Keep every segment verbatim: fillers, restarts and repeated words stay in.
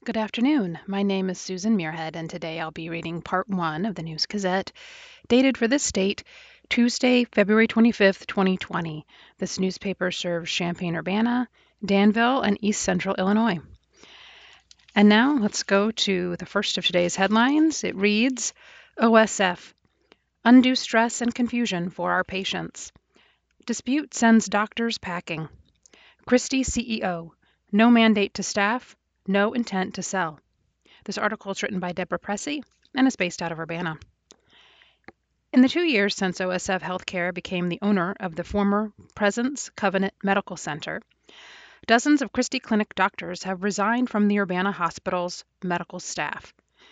Good afternoon. My name is Susan Muirhead, and today I'll be reading part one of the News Gazette, dated for this date, Tuesday, February twenty-fifth, twenty twenty. This newspaper serves Champaign-Urbana, Danville, and East Central Illinois. And now let's go to the first of today's headlines. It reads, O S F, undue stress and confusion for our patients. Dispute sends doctors packing. Christie C E O, no mandate to staff, no intent to sell. This article is written by Deborah Pressey and is based out of Urbana. In the two years since O S F Healthcare became the owner of the former Presence Covenant Medical Center, dozens of Christie Clinic doctors have resigned from the Urbana Hospital's medical staff.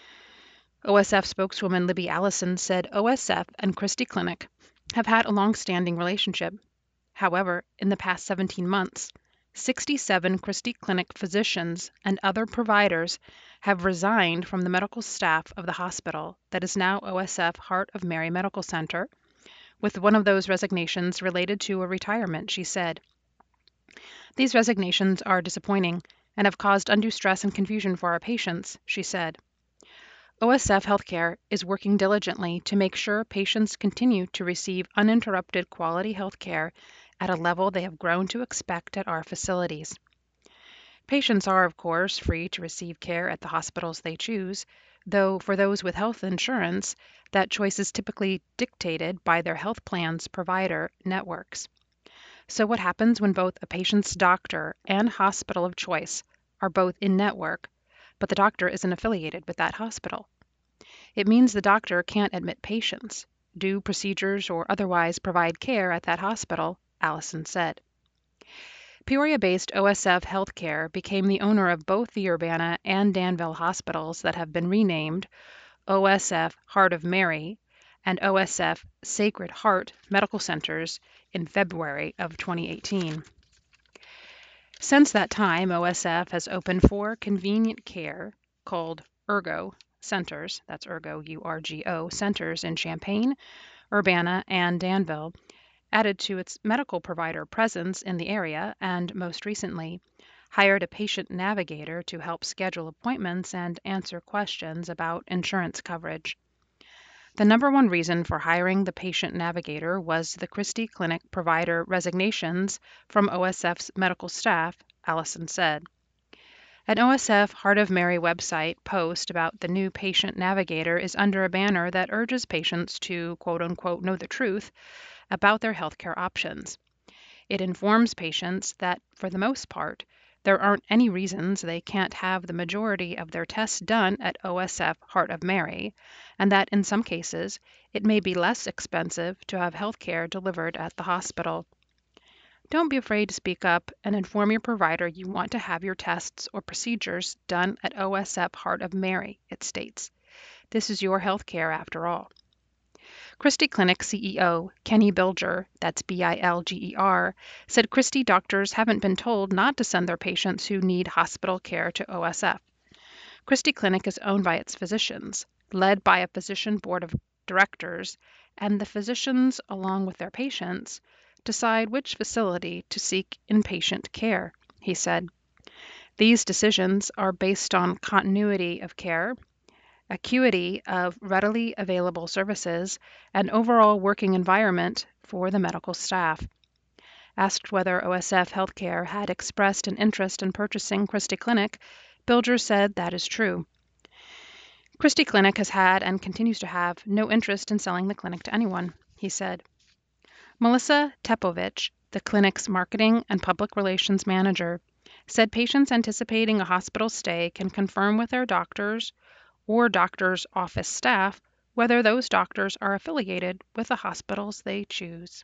O S F spokeswoman Libby Allison said O S F and Christie Clinic have had a long-standing relationship. However, in the past seventeen months, sixty-seven Christie Clinic physicians and other providers have resigned from the medical staff of the hospital that is now O S F Heart of Mary Medical Center, with one of those resignations related to a retirement, she said. These resignations are disappointing and have caused undue stress and confusion for our patients, she said. O S F Healthcare is working diligently to make sure patients continue to receive uninterrupted quality health care at a level they have grown to expect at our facilities. Patients are, of course, free to receive care at the hospitals they choose, though for those with health insurance, that choice is typically dictated by their health plan's provider networks. So what happens when both a patient's doctor and hospital of choice are both in-network, but the doctor isn't affiliated with that hospital? It means the doctor can't admit patients, do procedures, or otherwise provide care at that hospital, Allison said. Peoria-based O S F Healthcare became the owner of both the Urbana and Danville hospitals that have been renamed O S F Heart of Mary and O S F Sacred Heart Medical Centers in February of twenty eighteen. Since that time, O S F has opened four convenient care, called Urgo centers, that's Urgo, U R G O, centers in Champaign, Urbana, and Danville, added to its medical provider presence in the area, and most recently, hired a patient navigator to help schedule appointments and answer questions about insurance coverage. The number one reason for hiring the patient navigator was the Christie Clinic provider resignations from O S F's medical staff, Allison said. An O S F Heart of Mary website post about the new patient navigator is under a banner that urges patients to, quote-unquote, know the truth about their healthcare options. It informs patients that, for the most part, there aren't any reasons they can't have the majority of their tests done at O S F Heart of Mary, and that in some cases, it may be less expensive to have healthcare delivered at the hospital. Don't be afraid to speak up and inform your provider you want to have your tests or procedures done at O S F Heart of Mary, it states. This is your healthcare after all. Christie Clinic C E O Kenny Bilger, that's B I L G E R, said Christie doctors haven't been told not to send their patients who need hospital care to O S F. Christie Clinic is owned by its physicians, led by a physician board of directors, and the physicians, along with their patients, decide which facility to seek inpatient care, he said. These decisions are based on continuity of care, acuity of readily available services, and overall working environment for the medical staff. Asked whether O S F Healthcare had expressed an interest in purchasing Christie Clinic, Bilger said that is true. Christie Clinic has had and continues to have no interest in selling the clinic to anyone, he said. Melissa Tepovich, the clinic's marketing and public relations manager, said patients anticipating a hospital stay can confirm with their doctors or doctors' office staff whether those doctors are affiliated with the hospitals they choose.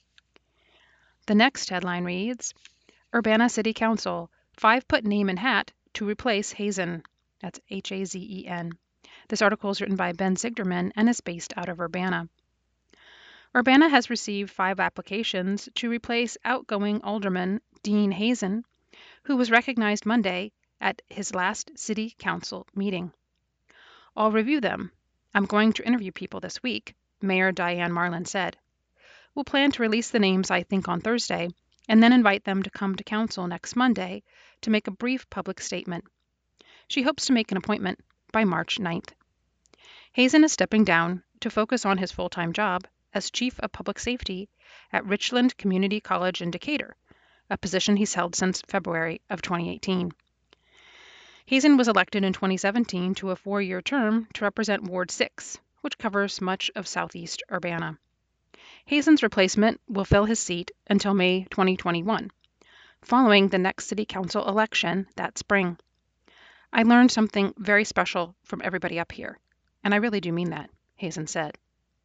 The next headline reads, Urbana City Council, five-put name and hat to replace Hazen. That's H A Z E N. This article is written by Ben Sigderman and is based out of Urbana. Urbana has received five applications to replace outgoing Alderman Dean Hazen, who was recognized Monday at his last City Council meeting. I'll review them. I'm going to interview people this week, Mayor Diane Marlin said. We'll plan to release the names, I think, on Thursday, and then invite them to come to council next Monday to make a brief public statement. She hopes to make an appointment by March ninth. Hazen is stepping down to focus on his full-time job as Chief of Public Safety at Richland Community College in Decatur, a position he's held since February of twenty eighteen. Hazen was elected in twenty seventeen to a four-year term to represent Ward six, which covers much of southeast Urbana. Hazen's replacement will fill his seat until May twenty twenty-one, following the next city council election that spring. I learned something very special from everybody up here, and I really do mean that, Hazen said.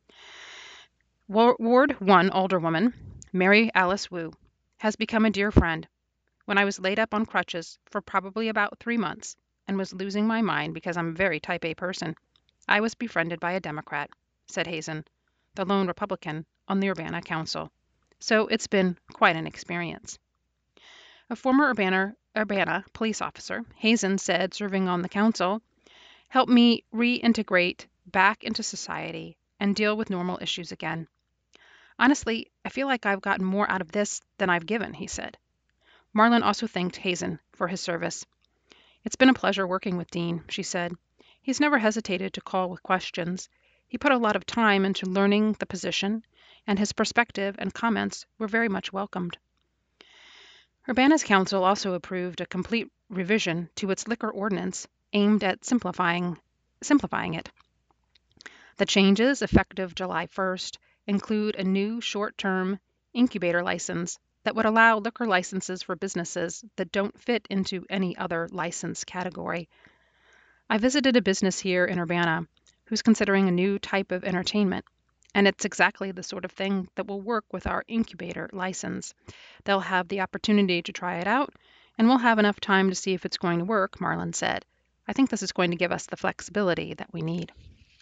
Ward one Alderwoman Mary Alice Wu has become a dear friend. When I was laid up on crutches for probably about three months and was losing my mind because I'm a very type A person, I was befriended by a Democrat, said Hazen, the lone Republican on the Urbana Council. So it's been quite an experience. A former Urbana, Urbana police officer, Hazen said serving on the council, helped me reintegrate back into society and deal with normal issues again. Honestly, I feel like I've gotten more out of this than I've given, he said. Marlin also thanked Hazen for his service. It's been a pleasure working with Dean, she said. He's never hesitated to call with questions. He put a lot of time into learning the position, and his perspective and comments were very much welcomed. Urbana's council also approved a complete revision to its liquor ordinance aimed at simplifying, simplifying it. The changes, effective July first, include a new short-term incubator license that would allow liquor licenses for businesses that don't fit into any other license category. I visited a business here in Urbana who's considering a new type of entertainment, and it's exactly the sort of thing that will work with our incubator license. They'll have the opportunity to try it out, and we'll have enough time to see if it's going to work, Marlin said. I think this is going to give us the flexibility that we need.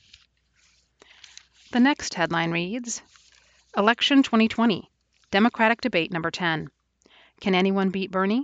The next headline reads, Election twenty twenty, Democratic Debate Number ten. Can anyone beat Bernie?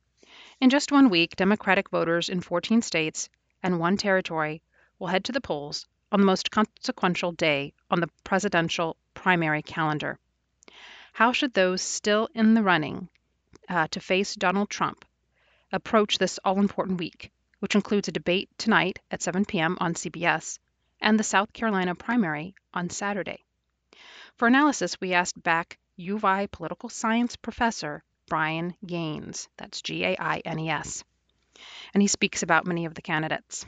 In just one week, Democratic voters in fourteen states and one territory will head to the polls on the most consequential day on the presidential primary calendar. How should those still in the running uh, to face Donald Trump approach this all-important week, which includes a debate tonight at seven p.m. on C B S and the South Carolina primary on Saturday? For analysis, we asked back U of I political science professor Brian Gaines, that's G A I N E S, and he speaks about many of the candidates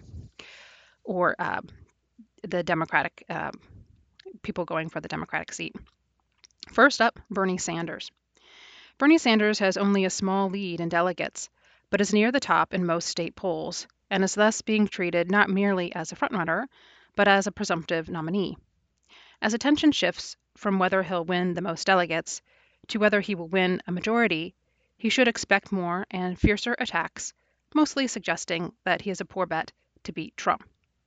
or uh, the Democratic uh, people going for the Democratic seat. First up, Bernie Sanders. Bernie Sanders has only a small lead in delegates, but is near the top in most state polls, and is thus being treated not merely as a frontrunner, but as a presumptive nominee. As attention shifts from whether he'll win the most delegates to whether he will win a majority, he should expect more and fiercer attacks, mostly suggesting that he is a poor bet to beat Trump.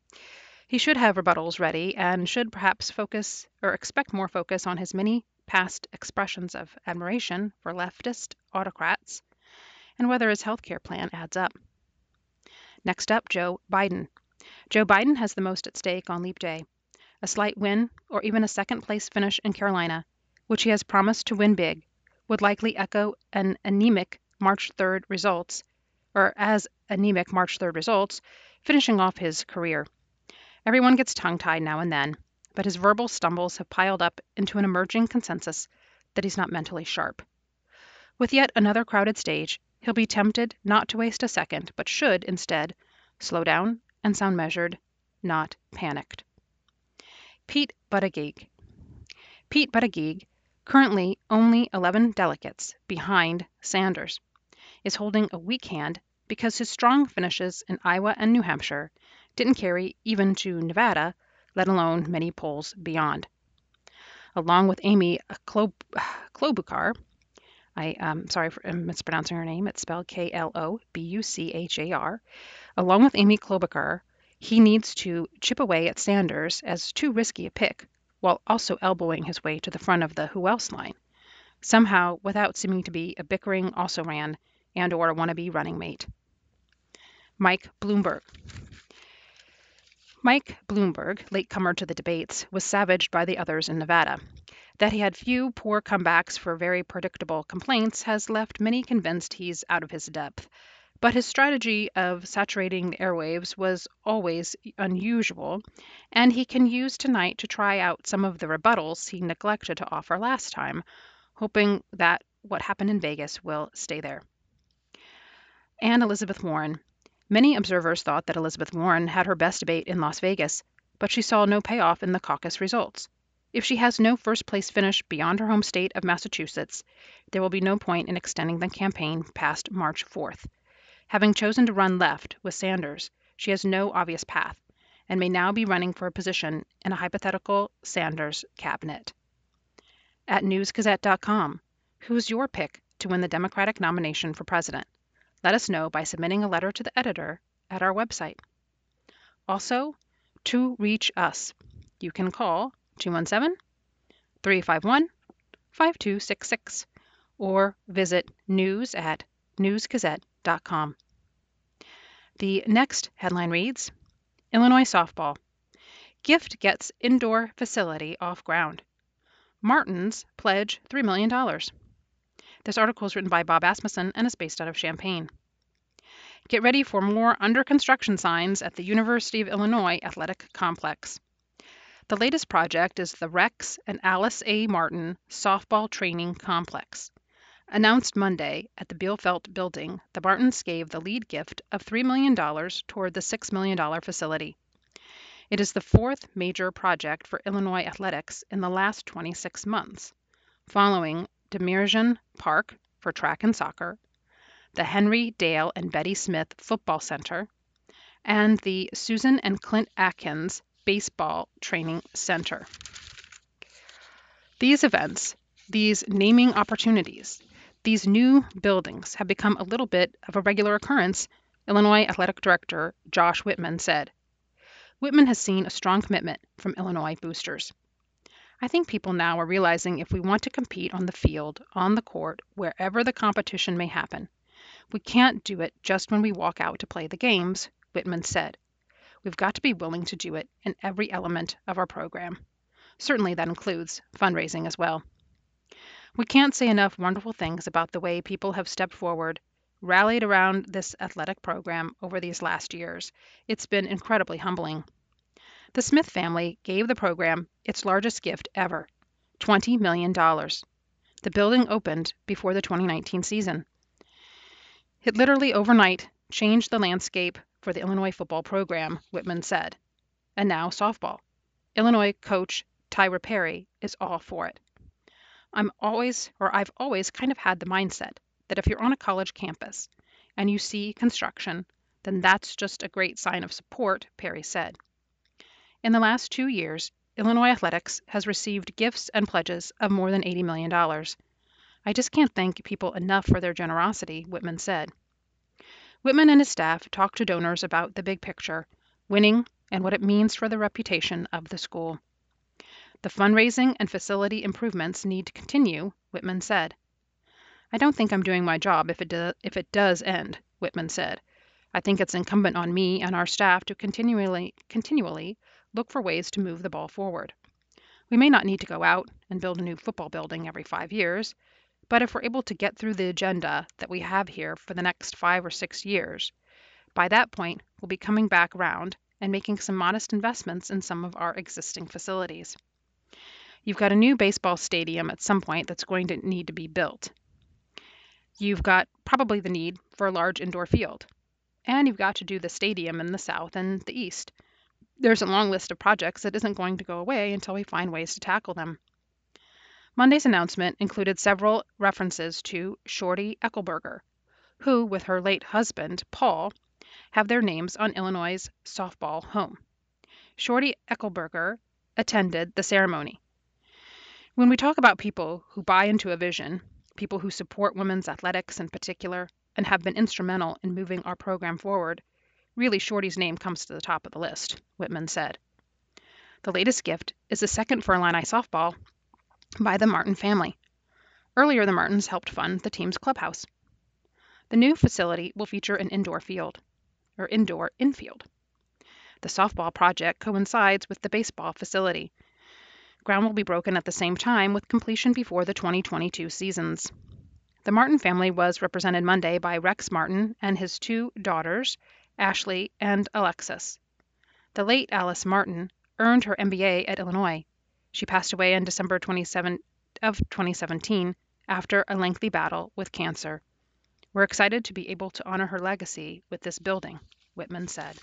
He should have rebuttals ready and should perhaps focus or expect more focus on his many past expressions of admiration for leftist autocrats and whether his health care plan adds up. Next up, Joe Biden. Joe Biden has the most at stake on Leap Day. A slight win or even a second-place finish in Carolina, which he has promised to win big, would likely echo an anemic March third results, or as anemic March third results, finishing off his career. Everyone gets tongue-tied now and then, but his verbal stumbles have piled up into an emerging consensus that he's not mentally sharp. With yet another crowded stage, he'll be tempted not to waste a second, but should, instead, slow down and sound measured, not panicked. Pete Buttigieg. Pete Buttigieg, currently only eleven delegates behind Sanders, is holding a weak hand because his strong finishes in Iowa and New Hampshire didn't carry even to Nevada, let alone many polls beyond. Along with Amy Klob- Klobuchar, I am sorry for mispronouncing her name, it's spelled K L O B U C H A R, along with Amy Klobuchar, he needs to chip away at Sanders as too risky a pick, while also elbowing his way to the front of the who else line, somehow without seeming to be a bickering also-ran and or a wannabe running mate. Mike Bloomberg. Mike Bloomberg, latecomer to the debates, was savaged by the others in Nevada. That he had few poor comebacks for very predictable complaints has left many convinced he's out of his depth. But his strategy of saturating the airwaves was always unusual, and he can use tonight to try out some of the rebuttals he neglected to offer last time, hoping that what happened in Vegas will stay there. And Elizabeth Warren. Many observers thought that Elizabeth Warren had her best debate in Las Vegas, but she saw no payoff in the caucus results. If she has no first place finish beyond her home state of Massachusetts, there will be no point in extending the campaign past March fourth. Having chosen to run left with Sanders, she has no obvious path and may now be running for a position in a hypothetical Sanders cabinet. At news gazette dot com, who's your pick to win the Democratic nomination for president? Let us know by submitting a letter to the editor at our website. Also, to reach us, you can call two one seven, three five one, five two six six or visit news at news gazette dot com. The next headline reads, Illinois softball. Gift gets indoor facility off ground. Martins pledge three million dollars. This article is written by Bob Asmussen and is based out of Champaign. Get ready for more under construction signs at the University of Illinois Athletic Complex. The latest project is the Rex and Alice A. Martin Softball Training Complex. Announced Monday at the Bielfeldt Building, the Martins gave the lead gift of three million dollars toward the six million dollars facility. It is the fourth major project for Illinois athletics in the last twenty-six months, following Demirjian Park for track and soccer, the Henry Dale and Betty Smith Football Center, and the Susan and Clint Atkins Baseball Training Center. These events, these naming opportunities, these new buildings have become a little bit of a regular occurrence, Illinois Athletic Director Josh Whitman said. Whitman has seen a strong commitment from Illinois boosters. I think people now are realizing if we want to compete on the field, on the court, wherever the competition may happen, we can't do it just when we walk out to play the games, Whitman said. We've got to be willing to do it in every element of our program. Certainly that includes fundraising as well. We can't say enough wonderful things about the way people have stepped forward, rallied around this athletic program over these last years. It's been incredibly humbling. The Smith family gave the program its largest gift ever, twenty million dollars. The building opened before the twenty nineteen season. It literally overnight changed the landscape for the Illinois football program, Whitman said. And now softball. Illinois coach Tyra Perry is all for it. I'm always, or I've always kind of had the mindset that if you're on a college campus and you see construction, then that's just a great sign of support, Perry said. In the last two years, Illinois athletics has received gifts and pledges of more than eighty million dollars. I just can't thank people enough for their generosity, Whitman said. Whitman and his staff talked to donors about the big picture, winning, and what it means for the reputation of the school. The fundraising and facility improvements need to continue, Whitman said. I don't think I'm doing my job if it, do, if it does end, Whitman said. I think it's incumbent on me and our staff to continually, continually look for ways to move the ball forward. We may not need to go out and build a new football building every five years, but if we're able to get through the agenda that we have here for the next five or six years, by that point we'll be coming back around and making some modest investments in some of our existing facilities. You've got a new baseball stadium at some point that's going to need to be built. You've got probably the need for a large indoor field. And you've got to do the stadium in the south and the east. There's a long list of projects that isn't going to go away until we find ways to tackle them. Monday's announcement included several references to Shorty Eckelberger, who, with her late husband, Paul, have their names on Illinois' softball home. Shorty Eckelberger attended the ceremony. When we talk about people who buy into a vision, people who support women's athletics in particular, and have been instrumental in moving our program forward, really Shorty's name comes to the top of the list, Whitman said. The latest gift is the second for Illini softball by the Martin family. Earlier, the Martins helped fund the team's clubhouse. The new facility will feature an indoor field, or indoor infield. The softball project coincides with the baseball facility. Ground will be broken at the same time with completion before the twenty twenty-two seasons. The Martin family was represented Monday by Rex Martin and his two daughters, Ashley and Alexis. The late Alice Martin earned her M B A at Illinois. She passed away in December twenty-seventh of twenty seventeen after a lengthy battle with cancer. We're excited to be able to honor her legacy with this building, Whitman said.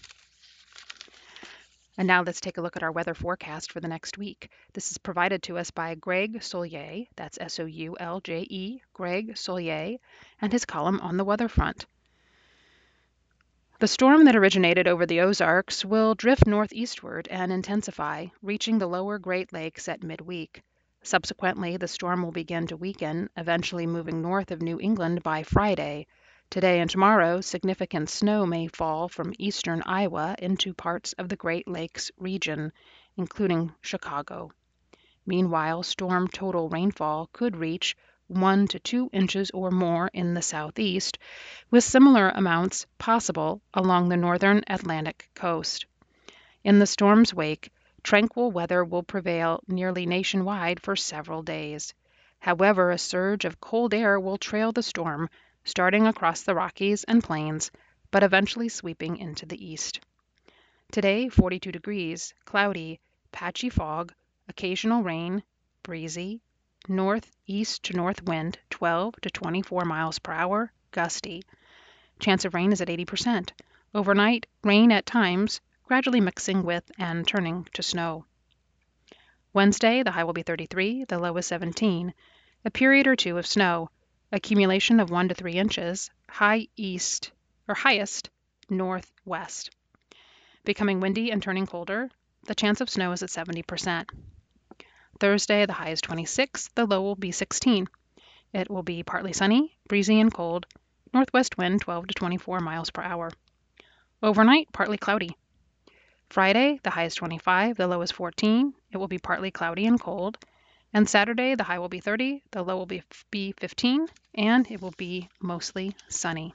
And now let's take a look at our weather forecast for the next week. This is provided to us by Greg Soulier, that's S O U L J E, Greg Soulier, and his column on the weather front. The storm that originated over the Ozarks will drift northeastward and intensify, reaching the lower Great Lakes at midweek. Subsequently, the storm will begin to weaken, eventually moving north of New England by Friday. Today and tomorrow, significant snow may fall from eastern Iowa into parts of the Great Lakes region, including Chicago. Meanwhile, storm total rainfall could reach one to two inches or more in the southeast, with similar amounts possible along the northern Atlantic coast. In the storm's wake, tranquil weather will prevail nearly nationwide for several days. However, a surge of cold air will trail the storm, starting across the Rockies and Plains, but eventually sweeping into the east. Today, forty-two degrees, cloudy, patchy fog, occasional rain, breezy, northeast to north wind twelve to twenty-four miles per hour, gusty. Chance of rain is at eighty percent. Overnight, rain at times, gradually mixing with and turning to snow. Wednesday, the high will be thirty-three, the low is seventeen. A period or two of snow, accumulation of one to three inches, high east or highest northwest. Becoming windy and turning colder, the chance of snow is at seventy percent. Thursday, the high is twenty-six, the low will be sixteen. It will be partly sunny, breezy and cold, northwest wind twelve to twenty-four miles per hour. Overnight, partly cloudy. Friday, the high is twenty-five, the low is fourteen. It will be partly cloudy and cold. And Saturday, the high will be thirty, the low will be, be fifteen, and it will be mostly sunny.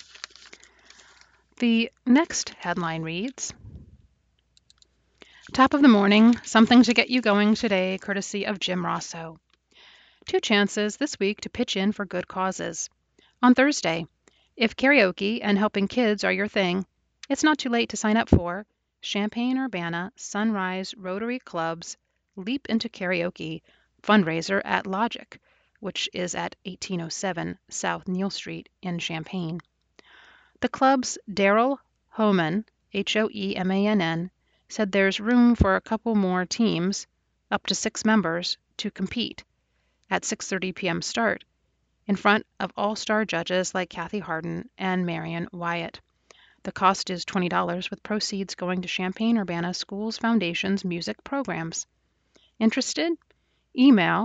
The next headline reads, Top of the morning, something to get you going today, courtesy of Jim Rosso. Two chances this week to pitch in for good causes. On Thursday, if karaoke and helping kids are your thing, it's not too late to sign up for Champaign-Urbana Sunrise Rotary Club's Leap into Karaoke fundraiser at Logic, which is at eighteen oh seven South Neal Street in Champaign. The club's Daryl Homan, H O E M A N N, said there's room for a couple more teams, up to six members, to compete at six thirty p.m. start, in front of all-star judges like Kathy Harden and Marion Wyatt. The cost is twenty dollars, with proceeds going to Champaign-Urbana Schools Foundation's music programs. Interested? Email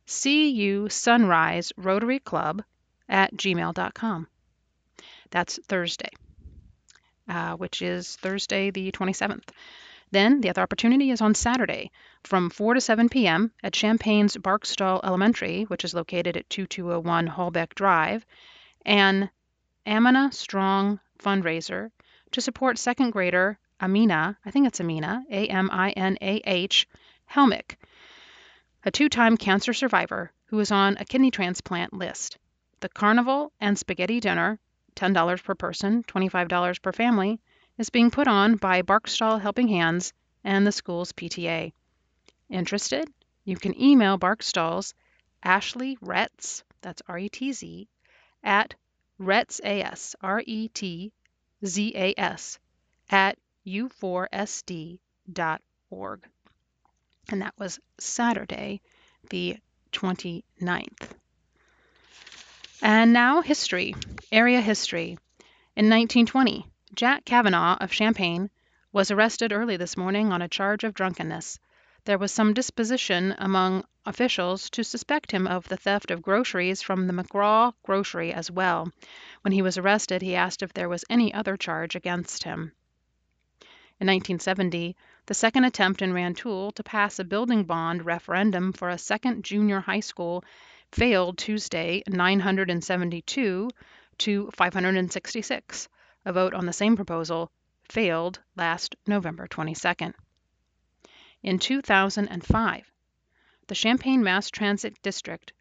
cusunriserotary.club at gmail dot com. That's Thursday, uh, which is Thursday the twenty-seventh. Then the other opportunity is on Saturday from four to seven p.m. at Champaign's Barkstall Elementary, which is located at twenty-two oh one Hallbeck Drive, an Amina Strong fundraiser to support second grader Amina, I think it's Amina, A M I N A H, Helmick, a two-time cancer survivor who is on a kidney transplant list. The carnival and spaghetti dinner, ten dollars per person, twenty-five dollars per family, is being put on by Barkstall Helping Hands and the school's P T A. Interested? You can email Barkstall's Ashley Retz, that's R E T Z, at retzas, R E T Z A S, at u four s d dot org. And that was Saturday, the twenty-ninth. And now history, area history. In nineteen twenty, Jack Kavanaugh of Champaign was arrested early this morning on a charge of drunkenness. There was some disposition among officials to suspect him of the theft of groceries from the McGraw grocery as well. When he was arrested, he asked if there was any other charge against him. In nineteen seventy, the second attempt in Rantoul to pass a building bond referendum for a second junior high school failed Tuesday, nine hundred seventy-two to five hundred sixty-six. A vote on the same proposal failed last November twenty-second. In two thousand five, the Champaign Mass Transit District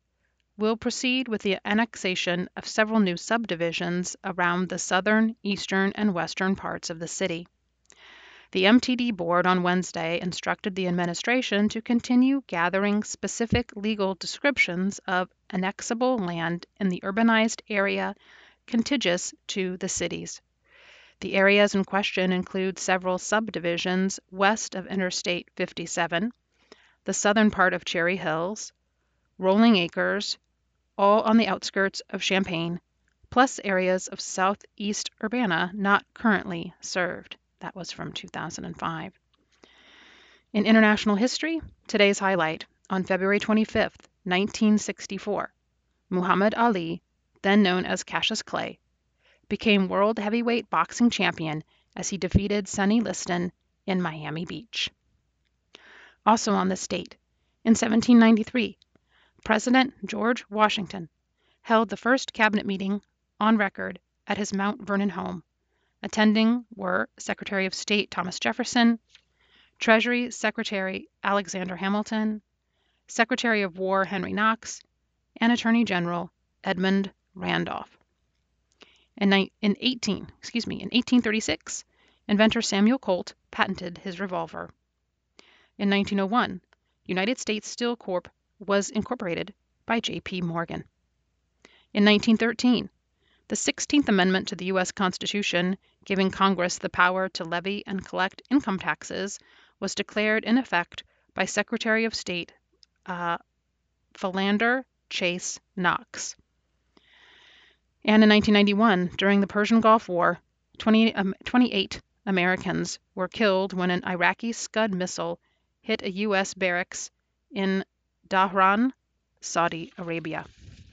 will proceed with the annexation of several new subdivisions around the southern, eastern, and western parts of the city. The M T D board on Wednesday instructed the administration to continue gathering specific legal descriptions of annexable land in the urbanized area contiguous to the cities. The areas in question include several subdivisions west of Interstate fifty-seven, the southern part of Cherry Hills, Rolling Acres, all on the outskirts of Champaign, plus areas of southeast Urbana not currently served. That was from two thousand five. In international history, today's highlight: on February twenty-fifth, nineteen sixty-four, Muhammad Ali, then known as Cassius Clay, became world heavyweight boxing champion as he defeated Sonny Liston in Miami Beach. Also on this date, in seventeen ninety-three, President George Washington held the first cabinet meeting on record at his Mount Vernon home. Attending were Secretary of State Thomas Jefferson, Treasury Secretary Alexander Hamilton, Secretary of War Henry Knox, and Attorney General Edmund Randolph. In, in, eighteen, excuse me, in eighteen thirty-six, inventor Samuel Colt patented his revolver. In nineteen oh one, United States Steel Corp was incorporated by J P Morgan. In nineteen thirteen, the sixteenth Amendment to the U S Constitution, giving Congress the power to levy and collect income taxes, was declared in effect by Secretary of State uh, Philander Chase Knox. And in nineteen ninety-one, during the Persian Gulf War, twenty, um, twenty-eight Americans were killed when an Iraqi Scud missile hit a U S barracks in Dhahran, Saudi Arabia.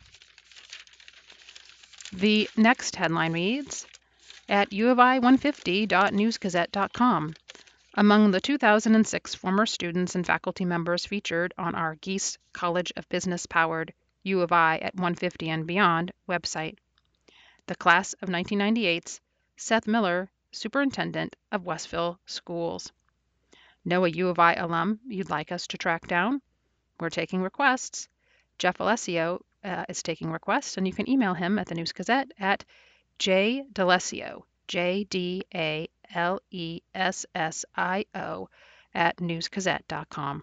The next headline reads, at U of I one fifty dot news gazette dot com, among the two thousand six former students and faculty members featured on our Geese College of Business-powered U of I at one fifty and Beyond website, the class of nineteen ninety-eight's Seth Miller, Superintendent of Westville Schools. Know a U of I alum you'd like us to track down? We're taking requests. Jeff Alessio uh, is taking requests, and you can email him at the News Gazette at jdalessio, J D A L E S S I O, at news gazette dot com.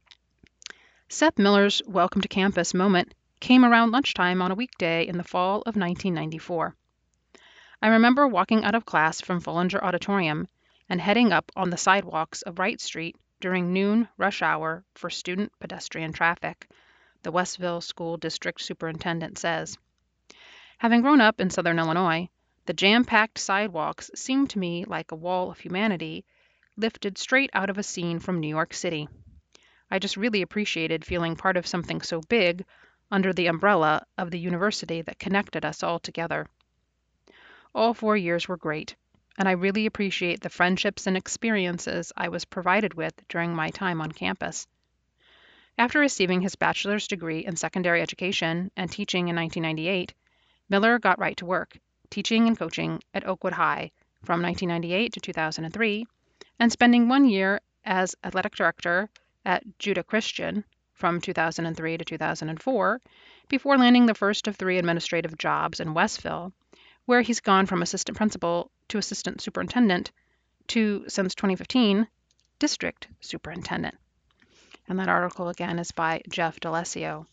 Seth Miller's welcome to campus moment came around lunchtime on a weekday in the fall of nineteen ninety-four. I remember walking out of class from Follinger Auditorium and heading up on the sidewalks of Wright Street during noon rush hour for student pedestrian traffic, the Westville School District Superintendent says. Having grown up in Southern Illinois, the jam-packed sidewalks seemed to me like a wall of humanity lifted straight out of a scene from New York City. I just really appreciated feeling part of something so big under the umbrella of the university that connected us all together. All four years were great, and I really appreciate the friendships and experiences I was provided with during my time on campus. After receiving his bachelor's degree in secondary education and teaching in nineteen ninety-eight, Miller got right to work, teaching and coaching at Oakwood High from nineteen ninety-eight to two thousand three, and spending one year as athletic director at Judah Christian from two thousand three to two thousand four, before landing the first of three administrative jobs in Westville, where he's gone from assistant principal to assistant superintendent to, since twenty fifteen, district superintendent. And that article again is by Jeff D'Alessio.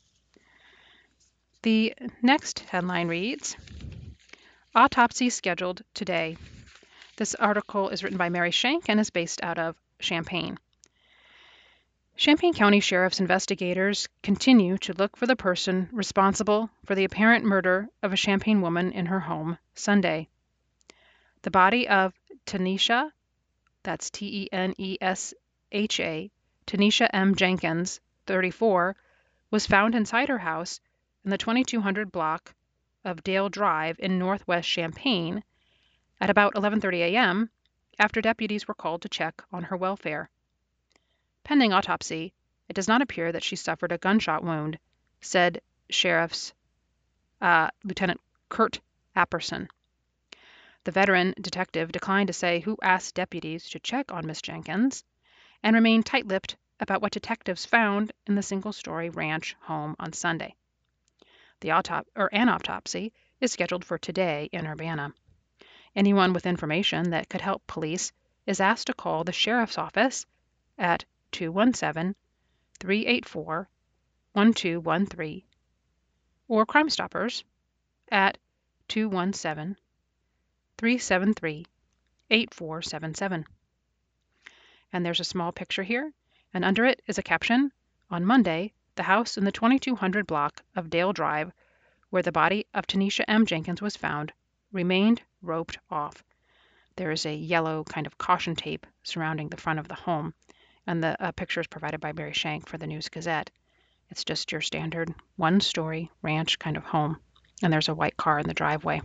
The next headline reads, autopsy scheduled today. This article is written by Mary Shank and is based out of Champaign. Champaign County Sheriff's investigators continue to look for the person responsible for the apparent murder of a Champaign woman in her home Sunday. The body of Tanisha, that's T E N E S H A, Tanisha M. Jenkins, thirty-four, was found inside her house in the twenty-two hundred block of Dale Drive in northwest Champaign at about eleven thirty a.m. after deputies were called to check on her welfare. Pending autopsy, it does not appear that she suffered a gunshot wound, said Sheriff's uh, Lieutenant Kurt Apperson. The veteran detective declined to say who asked deputies to check on Miss Jenkins, and remained tight-lipped about what detectives found in the single-story ranch home on Sunday. The autop- or an autopsy is scheduled for today in Urbana. Anyone with information that could help police is asked to call the sheriff's office at two one seven, three eight four, one two one three or Crime Stoppers at two one seven, three seven three, eight four seven seven. And there's a small picture here, and under it is a caption: "On Monday, the house in the twenty-two hundred block of Dale Drive, where the body of Tanisha M. Jenkins was found, remained roped off." There is a yellow kind of caution tape surrounding the front of the home, and the uh, picture is provided by Mary Shank for the News Gazette. It's just your standard one-story ranch kind of home, and there's a white car in the driveway.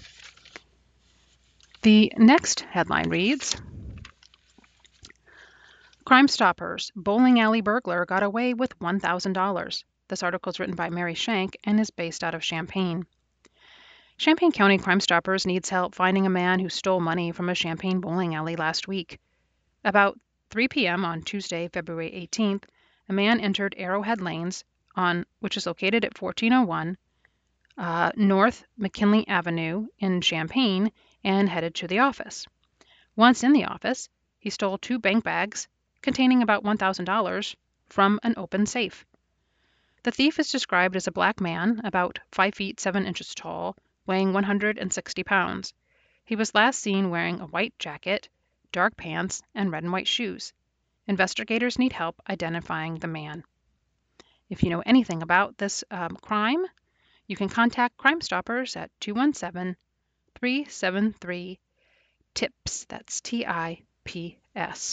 The next headline reads, "Crime Stoppers, bowling alley burglar got away with one thousand dollars. This article is written by Mary Shank and is based out of Champaign. Champaign County Crime Stoppers needs help finding a man who stole money from a Champaign bowling alley last week. About three p.m. on Tuesday, February eighteenth, a man entered Arrowhead Lanes, on which is located at fourteen oh one uh, North McKinley Avenue in Champaign, and headed to the office. Once in the office, he stole two bank bags containing about one thousand dollars from an open safe. The thief is described as a black man, about five feet seven inches tall, weighing one hundred sixty pounds. He was last seen wearing a white jacket, dark pants, and red and white shoes. Investigators need help identifying the man." If you know anything about this um, crime, you can contact Crime Stoppers at two one seven, three seven three, T I P S. That's T I P S.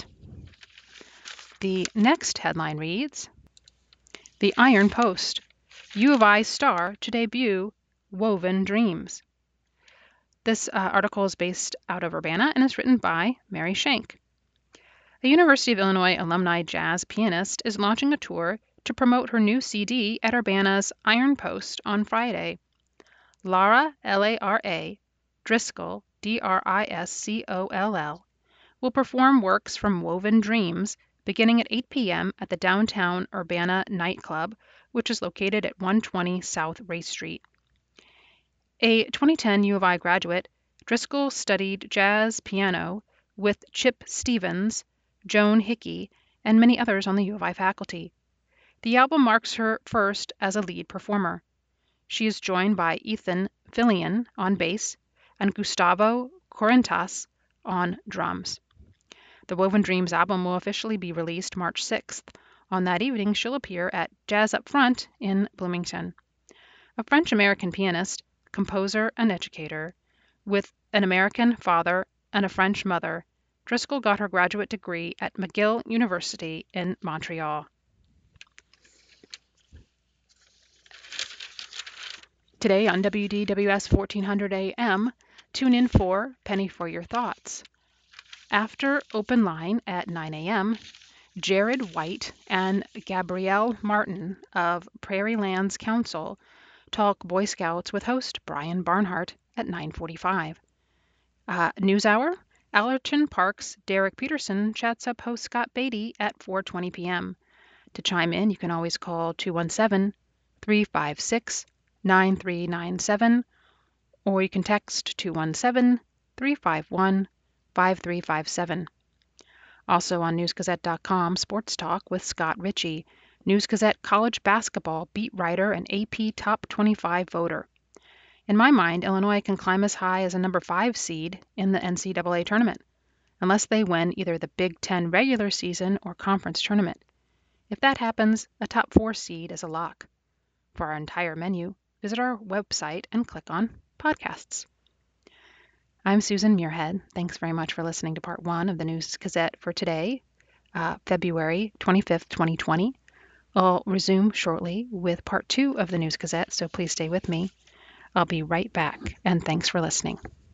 The next headline reads, "The Iron Post, U of I star to debut Woven Dreams." This uh, article is based out of Urbana and is written by Mary Shank. A University of Illinois alumni jazz pianist is launching a tour to promote her new C D at Urbana's Iron Post on Friday. Lara, L A R A, Driscoll, D R I S C O L L, will perform works from Woven Dreams beginning at eight p.m. at the downtown Urbana nightclub, which is located at one twenty South Race Street. A twenty ten U of I graduate, Driscoll studied jazz piano with Chip Stevens, Joan Hickey, and many others on the U of I faculty. The album marks her first as a lead performer. She is joined by Ethan Fillion on bass and Gustavo Correntas on drums. The Woven Dreams album will officially be released March sixth. On that evening, she'll appear at Jazz Up Front in Bloomington. A French-American pianist, composer, and educator, with an American father and a French mother, Driscoll got her graduate degree at McGill University in Montreal. Today on W D W S fourteen hundred A M, tune in for Penny for Your Thoughts. After open line at nine a.m., Jared White and Gabrielle Martin of Prairie Lands Council talk Boy Scouts with host Brian Barnhart at nine forty-five. Uh, News Hour, Allerton Park's Derek Peterson chats up host Scott Beatty at four twenty p.m. To chime in, you can always call two one seven, three five six, nine three nine seven, or you can text two one seven, three five one, five three five seven. Also on news gazette dot com, Sports Talk with Scott Ritchie, News Gazette college basketball beat writer and A P top twenty-five voter. In my mind, Illinois can climb as high as a number five seed in the N C double A tournament, unless they win either the Big Ten regular season or conference tournament. If that happens, a top four seed is a lock. For our entire menu, visit our website and click on Podcasts. I'm Susan Muirhead. Thanks very much for listening to part one of the News Gazette for today, uh, February twenty-fifth, twenty twenty. I'll resume shortly with part two of the News Gazette, so please stay with me. I'll be right back, and thanks for listening.